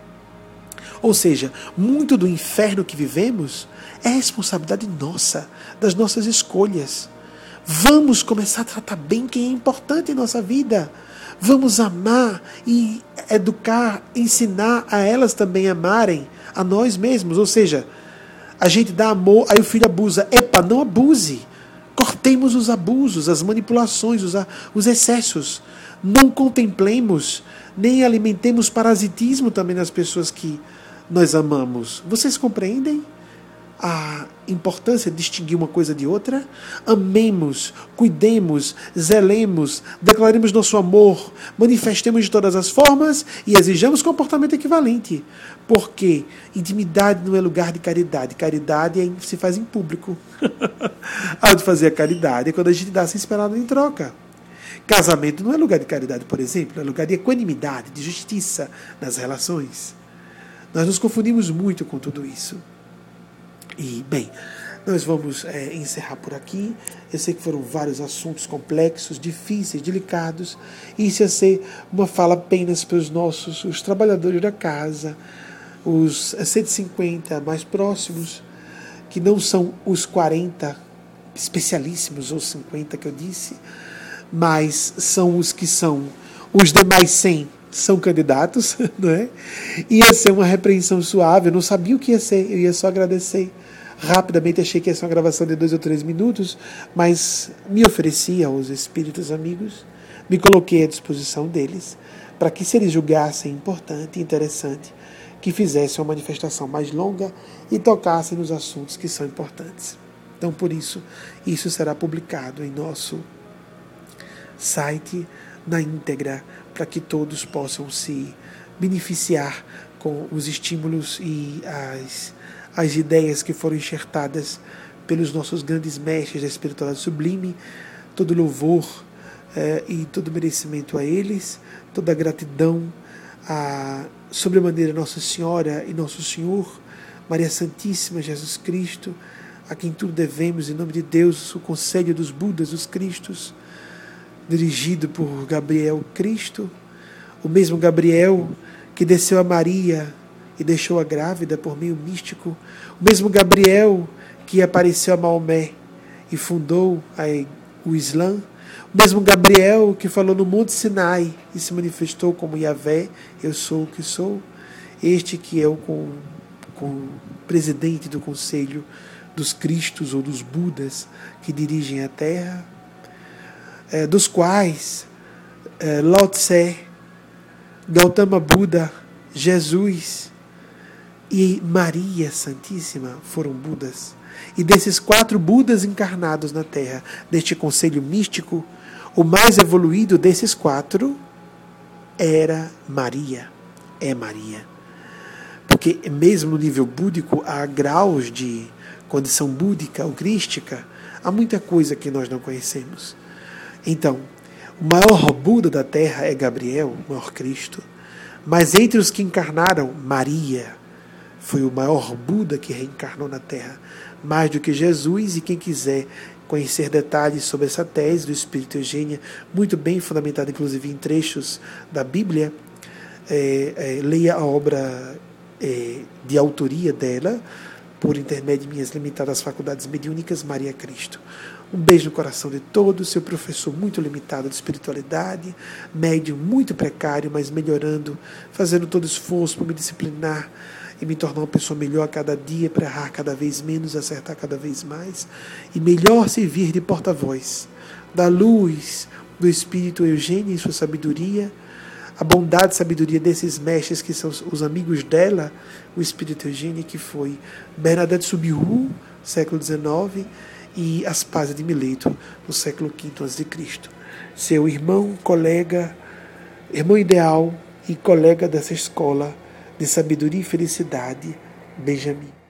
Ou seja, muito do inferno que vivemos é responsabilidade nossa, das nossas escolhas. Vamos começar a tratar bem quem é importante em nossa vida. Vamos amar e educar, ensinar a elas também amarem a nós mesmos. Ou seja, a gente dá amor, aí o filho abusa. Epa, não abuse. Cortemos os abusos, as manipulações, os excessos. Não contemplemos, nem alimentemos parasitismo também nas pessoas que nós amamos. Vocês compreendem a importância de distinguir uma coisa de outra? Amemos, cuidemos, zelemos, declaremos nosso amor, manifestemos de todas as formas e exijamos comportamento equivalente. Porque intimidade não é lugar de caridade. Caridade se faz em público. Ao de fazer a caridade é quando a gente dá sem esperar nada em troca. Casamento não é lugar de caridade, por exemplo, é lugar de equanimidade, de justiça nas relações. Nós nos confundimos muito com tudo isso. E, bem, nós vamos encerrar por aqui. Eu sei que foram vários assuntos complexos, difíceis, delicados. E isso ia ser uma fala apenas para os trabalhadores da casa, os 150 mais próximos, que não são os 40 especialíssimos, ou 50 que eu disse, mas são os que são os demais 100. São candidatos, não é? Ia ser uma repreensão suave, eu não sabia o que ia ser, eu ia só agradecer. Rapidamente achei que ia ser uma gravação de 2 ou 3 minutos, mas me ofereci aos espíritos amigos, me coloquei à disposição deles, para que se eles julgassem importante e interessante, que fizessem uma manifestação mais longa e tocassem nos assuntos que são importantes. Então, por isso será publicado em nosso site, na íntegra, para que todos possam se beneficiar com os estímulos e as ideias que foram enxertadas pelos nossos grandes mestres da espiritualidade sublime. Todo louvor e todo merecimento a eles, toda gratidão a sobremaneira Nossa Senhora e Nosso Senhor, Maria Santíssima, Jesus Cristo, a quem tudo devemos, em nome de Deus, o Conselho dos Budas, dos Cristos, dirigido por Gabriel Cristo, o mesmo Gabriel que desceu a Maria e deixou-a grávida por meio místico, o mesmo Gabriel que apareceu a Maomé e fundou o Islã, o mesmo Gabriel que falou no Monte Sinai e se manifestou como Yahvé, eu sou o que sou, este que é o presidente do Conselho dos Cristos ou dos Budas que dirigem a Terra, dos quais Lao Tse, Gautama Buda, Jesus e Maria Santíssima foram Budas. E desses 4 Budas encarnados na Terra, deste conselho místico, o mais evoluído desses 4 era Maria. É Maria. Porque mesmo no nível búdico há graus de condição búdica ou crística, há muita coisa que nós não conhecemos. Então, o maior Buda da Terra é Gabriel, o maior Cristo. Mas entre os que encarnaram, Maria foi o maior Buda que reencarnou na Terra, mais do que Jesus. E quem quiser conhecer detalhes sobre essa tese do Espírito Eugênia, muito bem fundamentada inclusive em trechos da Bíblia, leia a obra de autoria dela, por intermédio de minhas limitadas faculdades mediúnicas, Maria Cristo. Um beijo no coração de todos, seu professor muito limitado de espiritualidade, médium muito precário, mas melhorando, fazendo todo esforço para me disciplinar e me tornar uma pessoa melhor a cada dia, para errar cada vez menos, acertar cada vez mais, e melhor servir de porta-voz da luz do Espírito Eugênia e sua sabedoria, a bondade e sabedoria desses mestres que são os amigos dela, o Espírito Eugênia, que foi Bernadette Soubirous, século XIX, e Aspásia de Mileto, no século V a.C. Seu irmão, colega, irmão ideal e colega dessa escola de sabedoria e felicidade, Benjamin.